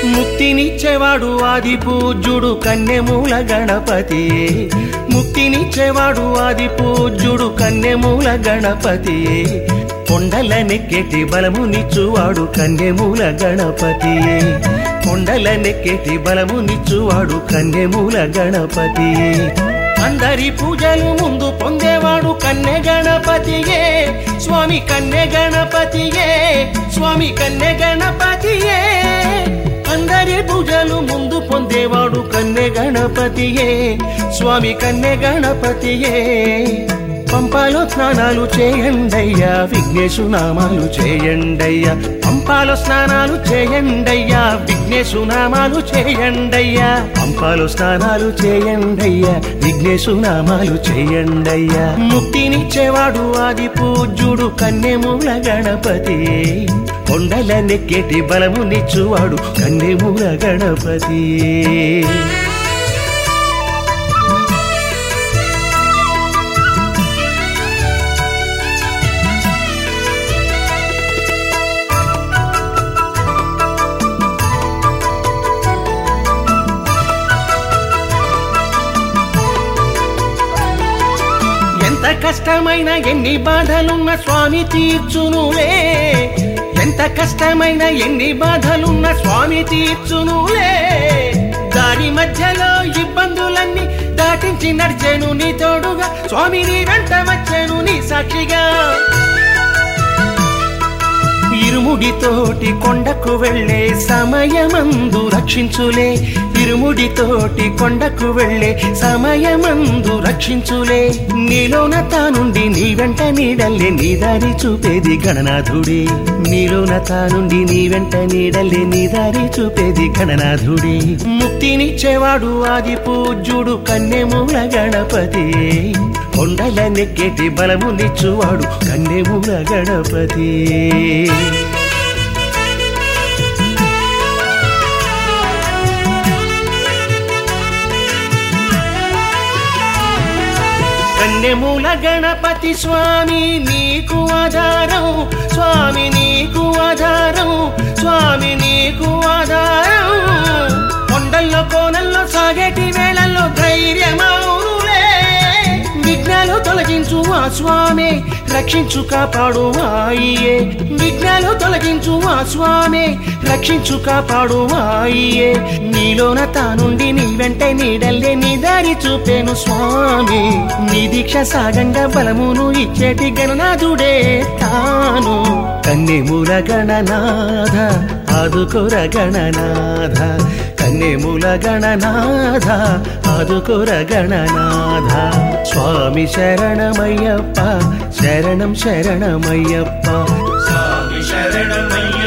ముక్తినిచ్చేవాడు ఆది పూజ్యుడు కన్నెమూల గణపతియే ముక్తినిచ్చేవాడు ఆది పూజ్యుడు కన్నెమూల గణపతియే కొండలనెక్కేటి బలమునిచ్చువాడు కన్నెమూల గణపతియే కొండలనెక్కేటి బలమునిచ్చువాడు కన్నెమూల గణపతియే అందరి పూజలు ముందు పొందేవాడు కన్నె గణపతియే స్వామి కన్నె గణపతియే స్వామి కన్నె గణపతియే అందరి పూజలు ముందు పొందేవాడు కన్నె గణపతియే స్వామి కన్నె గణపతియే పంపాలో స్నానాలు చేయండయ్యా విఘ్నేశు నామాలు చేయండయ్యా పంపాలో స్నానాలు చేయండయ్యా విఘ్నేశు నామాలు చేయండయ్యా పంపాలో స్నానాలు చేయండయ్యా విఘ్నేశు నామాలు చేయండయ్యా ముక్తినిచ్చేవాడు ఆది పూజ్యుడు కన్నెమూల గణపతియే కొండలనెక్కేటి బలమునిచ్చువాడు కన్నెమూల గణపతియే ఎంత కష్టమైన ఎన్ని బాధలున్న స్వామి తీర్చునులే ఎంత కష్టమైన ఎన్ని బాధలున్న స్వామి తీర్చునులే దారి మధ్యలో ఇబ్బందులన్నీ దాటించి నడిచేను నీ తోడుగా స్వామి నీ వెంట వచ్చేను నీ సాక్షిగా ఇరుముడితోటి కొండకు వెళ్ళే సమయమందు రక్షించులే ఇరుముడితోటి కొండకు వెళ్ళే సమయమందు రక్షించులే నీలోన తానుండి నీ వెంట నీడల్లే నీ దారి చూపేది గణనాథుడే నీలోన తానుండి నీ వెంట నీడల్లే నీ దారి చూపేది గణనాథుడే ముక్తినిచ్చేవాడు ఆది పూజ్యుడు కన్నెమూల గణపతియే కొండలనెక్కేటి బలమునిచ్చువాడు కన్నెమూల గణపతియే కన్నెమూల గణపతి స్వామి నీకు ఆధారం స్వామి నీకు ఆధారం స్వామి నీకు ఆధారం కొండల్లో కోనల్లో సాగేటి వేళల్లో ధైర్యమౌనులే విఘ్నాలు తొలగించు ఆ స్వామి రక్షించు కాపాడు ఆయియే విఘ్నాలు తొలగించు ఆ స్వామి రక్షించు కాపాడు ఆయియే నీలోన తానుండి నీ వెంట నీడల్లే నీ దారి చూపేను స్వామి నీ దీక్ష సాగంగా బలమును ఇచ్చేటి గణనాథుడే తాను కన్నెమూల గణనాథ ఆదుకోర గణనాథ కన్నెమూల గణనాథ ఆదుకోర గణనాథ స్వామి శరణమయ్యప్ప శరణం శరణమయ్యప్ప స్వామి శరణమయ్యప్ప